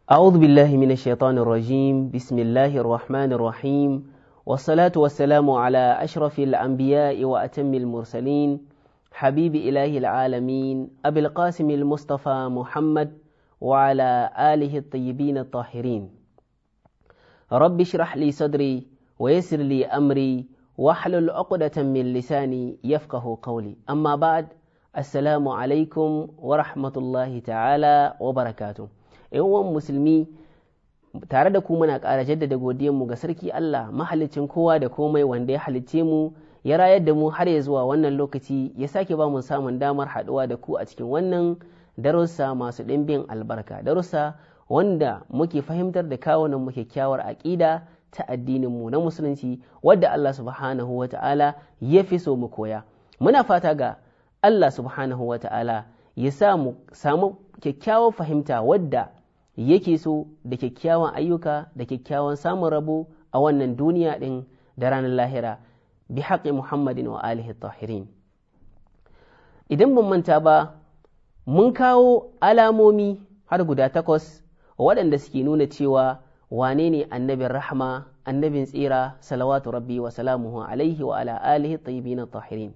أعوذ بالله من الشيطان الرجيم بسم الله الرحمن الرحيم والصلاة والسلام على أشرف الأنبياء وأتم المرسلين حبيب إله العالمين أبي القاسم المصطفى محمد وعلى آله الطيبين الطاهرين رب اشرح لي صدري ويسر لي أمري واحلل عقدة من لساني يفقه قولي أما بعد السلام عليكم ورحمة الله تعالى وبركاته yawan musulmi tare da ku muna ƙara jaddada godiyanmu ga sarki Allah mahalicin kowa da komai wanda ya halicce mu ya rayar da mu har ya zuwa wannan lokaci ya sake ba mu samun damar haɗuwa da ku a cikin wannan darussa masu ɗimbin albarka darussa wanda muke fahimtar da kawunan mu kyakkyawar aƙida ta addinin mu na musulunci wadda Allah subhanahu wata'ala ya fi so mu koya muna fata ga Allah subhanahu wata'ala ya samu kyakkyawar fahimta wadda yake so da kyakkyawan ayyuka da kyakkyawan samun rabo a wannan duniya ɗin da ranar lahira bi haƙi Muhammadin wa alihi tahirin. Idan ban manta ba, mun kawo alamomi har guda 8 waɗanda suke nuna cewa wane ne annabin rahma, annabin tsira, salawatu rabbi wa salamuhu alaihi wa ala alihi tayyibin tahirin.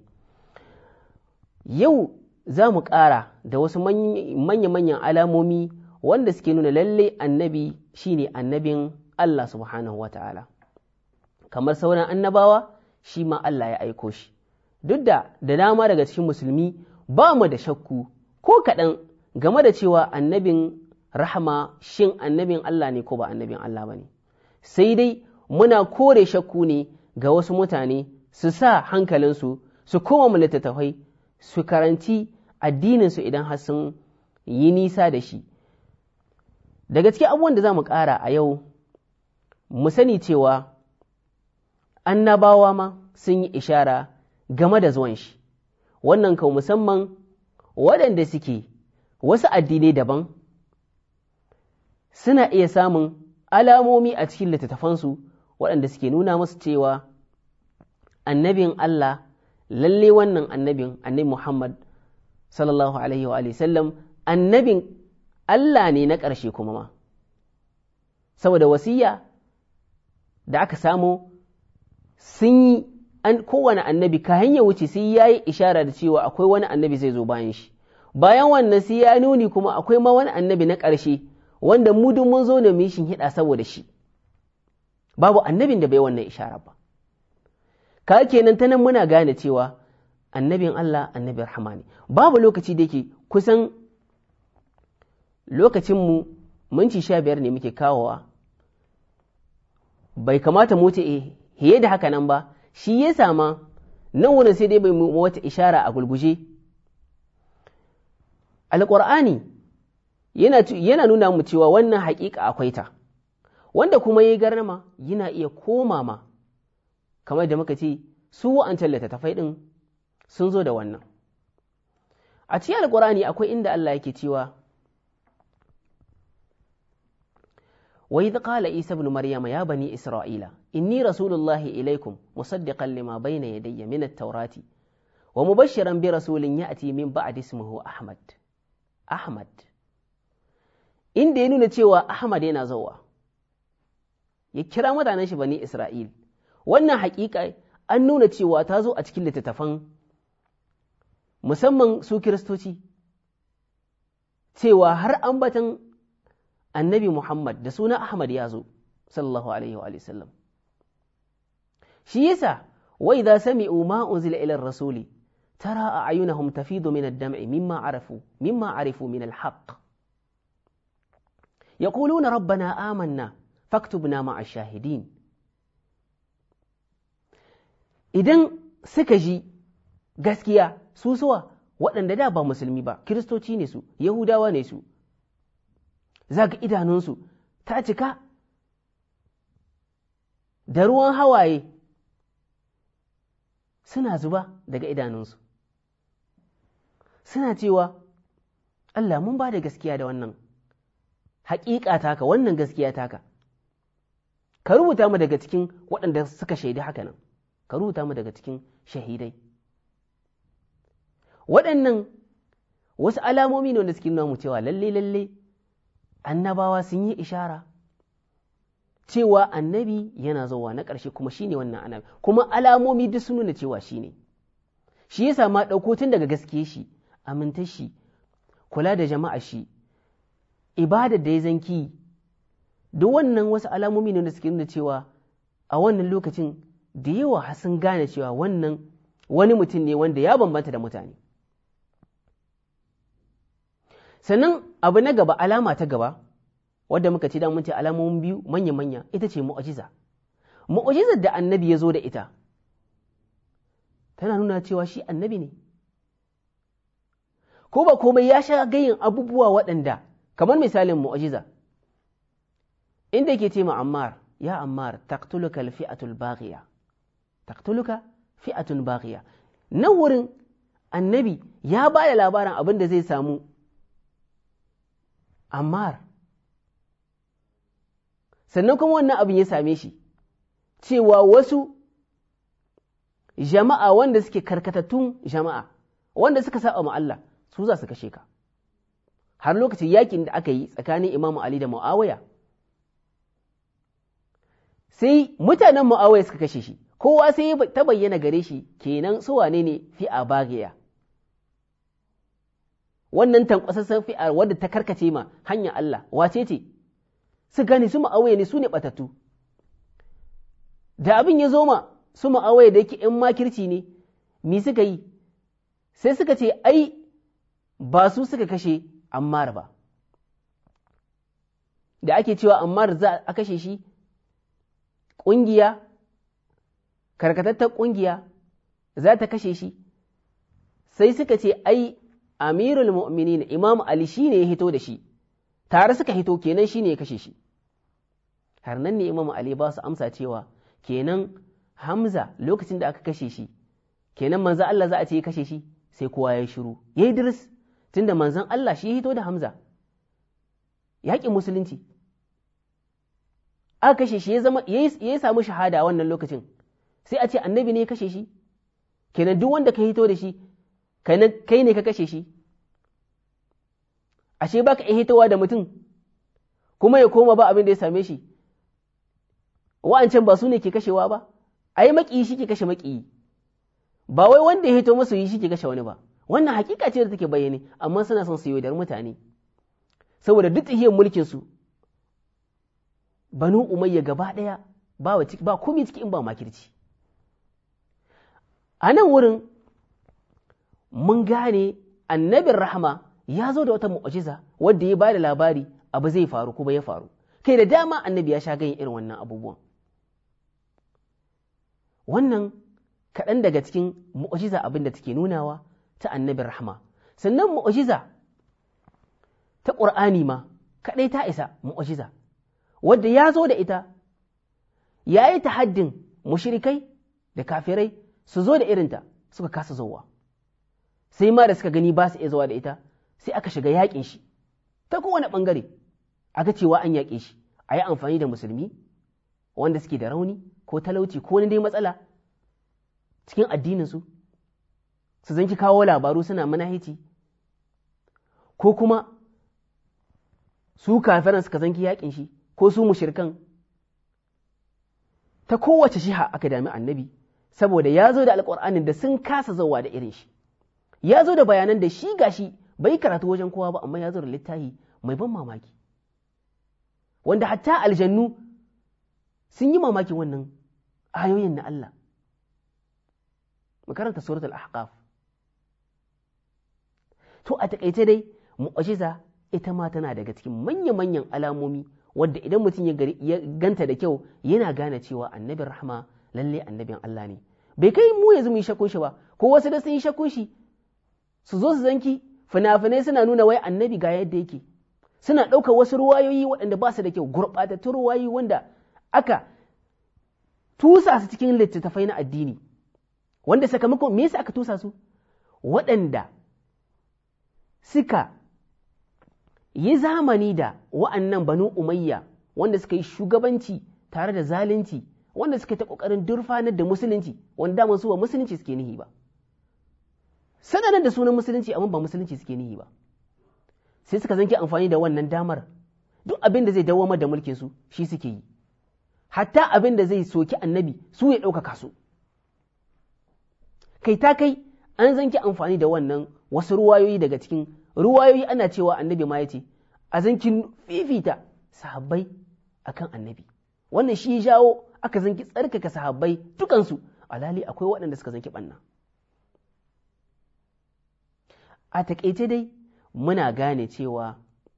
Yau za mu ƙara da wasu manya-manyan alamomi wanda suke nuna lalle annabi shine annabin Allah subhanahu wa ta'ala. Kamar sauran annabawa, shi ma Allah ya aiko shi. Duk da dama daga cikin musulmi ba mu da shakku ko kaɗan game da cewa annabin rahama shin annabin Allah ne ko ba annabin Allah ba ne. Sai dai muna kore shakku ne ga wasu mutane su sa hankalinsu su koma mu littattafai su karanci addininsu idan har sun yi nisa da shi. Daga cikin abubuwan da za mu ƙara a yau, mu sani cewa annabawa ma sun yi ishara game da zuwan shi, wannan kau musamman waɗanda suke wasu addinai daban suna iya samun alamomi a cikin littattafansu waɗanda suke nuna musu cewa annabin Allah lalle wannan annabi Muhammad sallallahu alaihi wa sallam annabin Allah ne na ƙarshe kuma ma saboda wasiya da aka samu sun yi kowane annabi kayan ya wuce sai ya yi ishara da cewa akwai wani annabi zai zo bayan shi bayan wannan sai ya nuni kuma akwai ma wani annabi na ƙarshe wanda mu duk mun zo ne mu shin hida saboda shi babu annabin da bai wannan ishara ba ka kenan ta nan muna gane cewa annabin Allah annabin rahama ne babu lokaci da yake kusan lokacinmu minti 15 ne muke kawowa bai kamata mu ce hiye da haka nan ba shi ya sama nan wurin sai dai bai mu wata ishara a gulguje alƙur'ani yana nuna mu cewa wannan haƙiƙa akwai ta wanda kuma yayi garnama yana iya koma ma kamar da muka ce su wa'ancan littattafai ɗin sun zo da wannan a cikin alƙur'ani akwai inda Allah yake cewa وإذ قال عيسى ابن مريم يا بني إسرائيل إني رسول الله إليكم مصدقا لما بين يدي من التوراة ومبشرا برسول يأتي من بعد اسمه أحمد إن دينو نتشوى أحمد ينازوا يكرا مدانا بني إسرائيل وانا حقيقة أنو نتشوى تازو أتكل تتفن مسمى سو كريستوتي تشوى هر أنبتن annabi Muhammad da suna Ahmad ya zo, sallallahu Alaihi wa sallam. Shi yasa, wai za sami'u ma unzila ilar rasuli, tara a ayunahum tafidu min ad-dam'i mimma arifu min al-haqq. Yaquluna rabbana amanna faktubna ma'a shahidin. Idan suka ji gaskiya su suwa waɗanda da ba musulmi ba, kiristoci ne su, Yahudawa ne su, za ga idanunsu ta cika da ruwan hawaye suna zuba daga idanunsu suna cewa Allah mun ba da gaskiya da wannan haƙiƙa taka wannan gaskiya taka ka rubuta mu daga cikin waɗanda suka shaidi haka nan ka rubuta mu daga cikin shahidai waɗannan wasu alamomi ne wanda suke nuna mu cewa lalle annabawa sun yi ishara cewa annabi yana zuwa na ƙarshe kuma shine wannan annabi, kuma alamomi duk sun nuna cewa shine. Shi yasa ma ɗauko tun daga gaske shi, amintar shi, kula da jama'a shi, ibadar da ya zanki, duk wannan wasu alamomi ne da suke nuna cewa a wannan lokacin da yawa sun gane cewa wannan wani mutum ne wanda ya bambanta da mutane. Sannan abu na gaba, alama ta gaba, wadda muka ce mun ce alamomin biyu manya-manya, ita ce mu'ajiza. Mu'ajizar da annabi ya zo da ita tana nuna cewa shi annabi ne, ko ba komai ya sha gayin abubuwa waɗanda, kamar misalin mu'ajiza inda ke ce ma Ammar, ya Ammar, taqtuluka al-fi'atul baghiya, taqtuluka fi'atun baghiya. Nan wurin annabi ya ba da labarin abin da zai samu Ammar, sannan kuma wannan abin ya same shi, cewa wasu jama'a wanda suke karkatattun jama'a wanda suka saba ma Allah su za su kashe ka. Har lokacin yakin da aka yi tsakanin Imam Ali da Muawiya, sai mutanen Muawiya suka kashe shi, kowa sai ta bayyana gare shi kenan su wane ne fi'a bagiya, wannan tankwasassan fi'a wadda ta karkace ma hanya Allah wace ce? Su gani su Muawiya ne, su ne batattu. Da abin ya zo ma su Muawiya da yake ‘yan makirci ne, mi suka yi? Sai suka ce, ai, ba su suka kashe Ammar ba. Da ake cewa Ammar za a kashe shi, ƙungiya, karkatattar ƙungiya za ta kashe shi, sai suka ce, ai, Amirul Mu'minin Imam Ali shi ne ya hito da shi, tare suka hito kenan shi ne ya kashe shi. Har nan ne Imam Ali ba su amsa cewa, kenan Hamza lokacin da aka kashe shi, kenan manzan Allah za a ce ya kashe shi, sai kowa ya shiru, ya yi diris, tunda manzan Allah shi ya hito da Hamza, yaƙin musulunci. Aka kashe shi ya samu shahada a wannan lokacin, sai a ce annabi ne ya kashe shi, kenan duk wanda ka hito da shi, kai ne ka kashe shi. Ashe ba ka iya hitowa da mutum, kuma ya koma ba abin da ya same shi, wa'ancan ba su ne ke kashewa ba, ai maƙiyi shi ke kashe maƙiyi, ba wai wanda ya hito masu yi shi ke kashe wani ba. Wannan hakika ce da take bayyane, amma suna son su yaudar mutane, saboda duk tsihiyar mulkinsu, Banu Umayya gaba ɗaya ba komai ciki in ba makirci. A nan wurin mun gane annabin rahama ya zo da wata mu'ajiza wadda ya ba da labari abu zai faru kuma ya faru. Kai da dama annabi ya sha ganin irin wannan abubuwan. Wannan kaɗan daga cikin mu'ajiza abin da take nunawa ta annabin rahama. Sannan mu'ajiza ta ƙur'ani ma kaɗai ta isa mu'ajiza, wadda ya zo da ita, ya yi tahaddin mushrikai da kafirai su zo da irinta, suka kasa zowa. Sai ma da suka gani ba su iya zuwa da ita, sai aka shiga yaƙin shi ta kowane ɓangare, aka cewa an yaƙe shi, a yi amfani da musulmi wanda suke da rauni ko talauci ko wani dai matsala cikin addininsu, su zanki kawo labaru suna manahici, ko kuma su kafiran suka zanki yaƙin shi, ko su mushirkan. Ta kowace shiha aka dami annabi, saboda ya zo da alƙur'anin da sun kasa zauwa da irin shi, ya zo da bayanan da shi gashi bai karatu wajen kowa ba, amma ya zo da littafi mai ban mamaki, wanda hatta aljannu sun yi mamakin wannan ayoyin na Allah. Makaranta suratul ahqaf. To a taƙaice dai mu'ajiza ita ma tana daga cikin manya-manyan alamomi wadda idan mutum ya ganta da kyau yana gane cewa annabin rahma lalle annabin Allah ne. Bai kai mu yanzu mu yi shakkun shi ba, ko wasu da sun yi shakkun shi su zo su zanki fina-finai suna nuna wai annabi ga yadda yake, suna ɗaukar wasu ruwayoyi waɗanda ba su da kyau, gurɓatattun ruwayoyi wanda aka tusa su cikin littattafai na addini, wanda sakamakon me yasa aka tusa su? Waɗanda suka yi zamani da wa'annan Banu Umayya, wanda suka yi shugabanci tare da zalunci, wanda suka ta ƙoƙarin durfanar da musulunci, wanda daman su ba musulunci suke nihi ba, sananan da sunan musulunci amma ba musulunci suke nihi ba, sai suka zanki amfani da wannan damar duk abin da zai dawamar da mulkin su shi suke yi, hatta abin da zai soki annabi su ya ɗaukaka su. Kai ta kai an zanki amfani da wannan wasu ruwayoyi daga cikin ruwayoyi ana cewa annabi ma ya ce a zanki fifita sahabbai akan annabi. Wannan shi jawo aka zanki tsarkaka sahabbai dukansu, alhali akwai waɗanda suka zanki ɓanna. A taƙaice dai muna gane cewa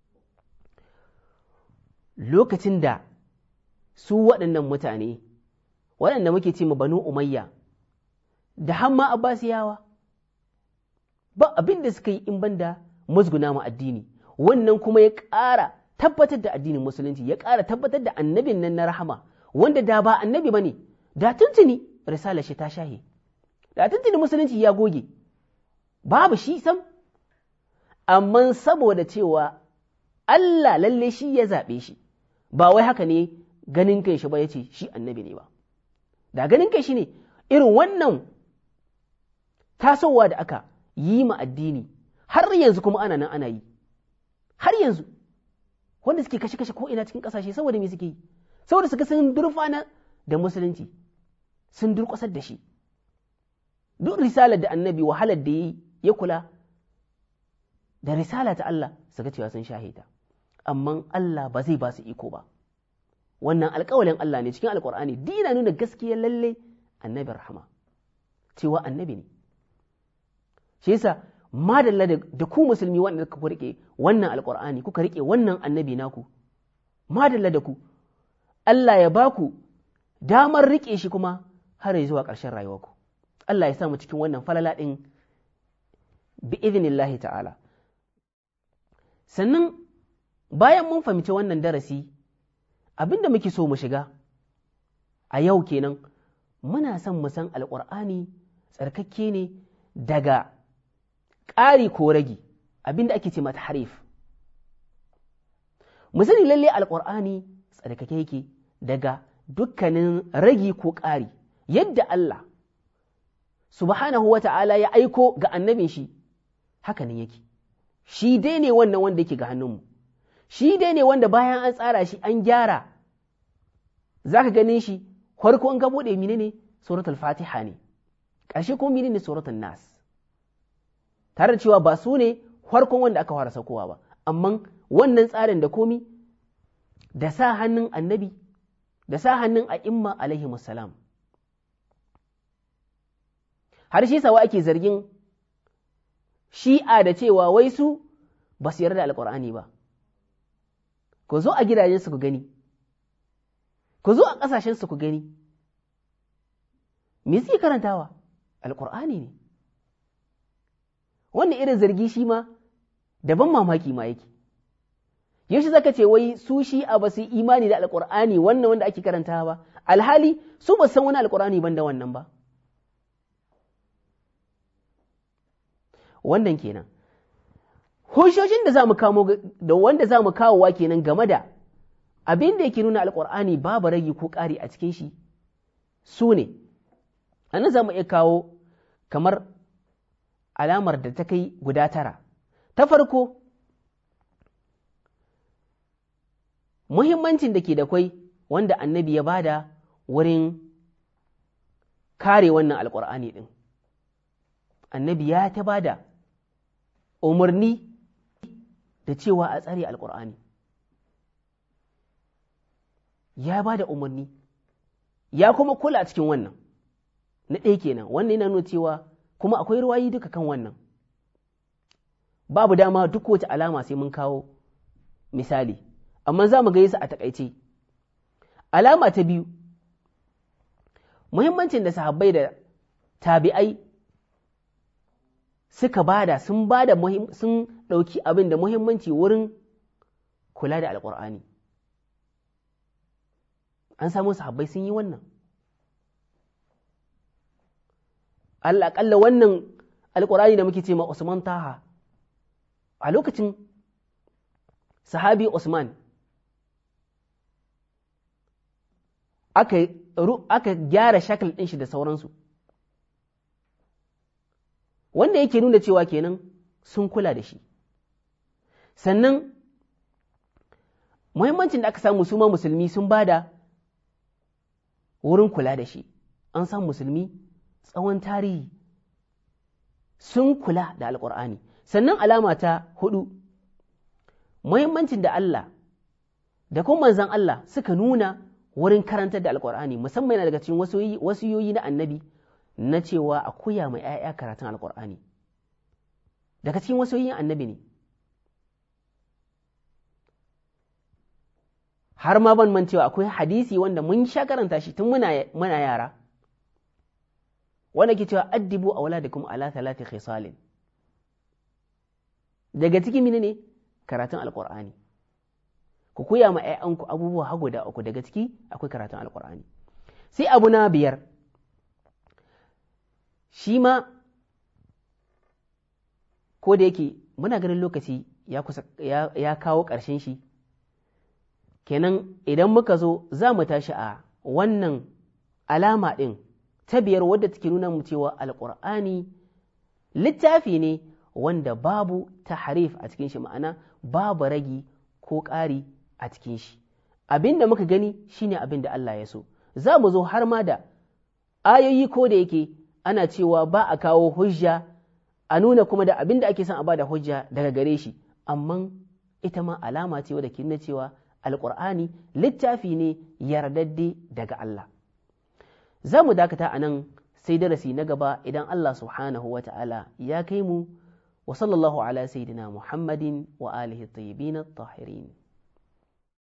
lokacin da su waɗannan mutane waɗanda muke ce ma Banu Umayya da hamma Abbasiyawa ba abin da suka yi in banda musguna ma addini, wannan kuma ya ƙara tabbatar da addinin musulunci, ya ƙara tabbatar da annabin nan na rahama, wanda da ba annabi ba ne, da tuntuni risalar shi ta shahe, da tuntuni musulunci ya goge, babu shi sam. Amma saboda cewa Allah lalle shi ya zaɓe shi, ba wai haka ne ganin kai shi ba ya ce shi annabi ne ba, da ganin kai shi ne irin wannan tasowa da aka yi ma addini har yanzu kuma ana nan ana yi, har yanzu wanda suke kashe-kashe ko ina cikin ƙasashe saboda me suke yi, saboda suka sun durfana da musulunci, sun durƙusar da shi. Duk risalar da annabi wahalar da ya kula da risala ta Allah suka cewa sun shahita, amma Allah ba zai ba su iko ba. Wannan alƙawalin Allah ne cikin alƙur'ani, dina nuna gaskiyar lalle annabi rahama, cewa annabi ne. Shi yasa madalla da ku musulmi wanda kuka rike wannan alƙur'ani, kuka rike wannan annabi naku, madalla da ku, Allah ya baku damar rike shi kuma har zuwa ƙarshen rayuwarku. Allah ya sa mu cikin wannan falala ɗin bi idnillahi ta'ala. Sannan bayan mun fahimci wannan darasi, abinda muke so mu shiga a yau kenan, muna son mu san alƙur'ani tsarkakke ne daga ƙari ko ragi, abinda ake ce mata harif. Mu sani lalle alƙur'ani tsarkake yake daga dukkanin ragi ko ƙari, yadda Allah subhanahu wa ta'ala ya aiko ga annabin shi, haka nan yake. Shi dai ne wannan wanda yake ga hannunmu, shi dai ne wanda bayan an tsara shi an gyara, za ka ganin shi farko in ka buɗe mine ne suratul fatiha ne, ƙarshe ko mine ne suratul nas, tare da cewa ba su ne farkon wanda aka fara saukowa ba, amma wannan tsarin da komi da sa hannun annabi da sa hannun a'imma alaihi musallam. Har shi sawa ake zargin shi'a da cewa wai su ba su yarda da alƙur'ani ba. Ku zo a gidajensu ku gani, ku zo a ƙasashensu ku gani, me suke karantawa? Alƙur'ani ne. Wannan irin zargi shi ma daban mamaki ma yake. Yaushe zaka ce wai su shi'a ba su yi imani da alƙur'ani wannan wanda ake karantawa ba, alhali su ba san wani alƙur'ani ban da wannan ba. Wannan kenan. Hujjojin da za mu kamo da wanda za mu kawowa kenan game da abin da yake nuna alƙur'ani babu ragi ko ƙari a cikin shi su ne, a nan za mu iya kawo kamar alamar da ta kai guda 9. Ta farko, muhimmancin da ke da kwai wanda annabi ya bada wurin kare wannan alƙur'ani ɗin. Annabi ya ta bada umarni da cewa a tsare alƙur'ani, ya ba da umarni, ya kuma kula cikin wannan. Na ɗaya kenan, wannan yana nuna cewa kuma akwai ruwayi duka kan wannan. Babu dama duk wace alama sai mun kawo misali, amma za mu ga su a taƙaice. Alama ta biyu, muhimmancin da sahabbai da tabi'ai suka bada, sun ɗauki abin da muhimmanci wurin kula da alƙur'ani. An samu sahabbai sun yi wannan. Aƙalla wannan alƙur'ani da muke ce ma Usman Taha, a lokacin sahabi Usman aka gyara shakal ɗin shi da sauransu, wanda yake nuna cewa kenan sun kula da shi. Sannan muhimmancin da aka samu su ma musulmi sun bada wurin kula da shi. An san musulmi tsawon tarihi sun kula da alƙur'ani. Sannan alama ta 4, muhimmancin da Allah da kuma manzan Allah suka nuna wurin karantar da alƙur'ani, musamman yana daga cikin wasiyoyi na annabi na cewa a koya mai ‘ya'ya karatun alƙur'ani. Daga cikin wasiyoyin annabi ne. Har ma ban man cewa akwai hadisi wanda mun sha karanta shi tun muna yara, wanda ke cewa addibu auladakum ala 3 khisalin. Daga cikin mine ne karatun alƙur'ani. Ku koya ma ‘ya'yanku abubuwa har guda 3, daga ciki akwai karatun alƙur'ani. Sai abu na 5, shi ma ko da yake muna ganin lokaci ya kawo ƙarshen shi, kenan idan muka zo za mu tashi a wannan alama ɗin ta 5 wadda take nuna mu cewa alƙur'ani littafi ne wanda babu tahrif a cikin shi, ma'ana babu ragi ko ƙari a cikin shi. Abin da muka gani shine abin da Allah ya so. Za mu zo har ma da ayoyi ko da yake ana cewa ba a kawo hujja a nuna kuma da abin da ake son a ba da hujja daga gare shi, amma ita ma alama ce wadda ke nuna cewa alƙur'ani littafi ne yardadde daga Allah. Za mu dakata a nan sai darasi na gaba idan Allah subhanahu wa ta'ala ya kai mu. Wa sallallahu ala sayyidina Muhammadin wa alihi tayyibin at-tahirin.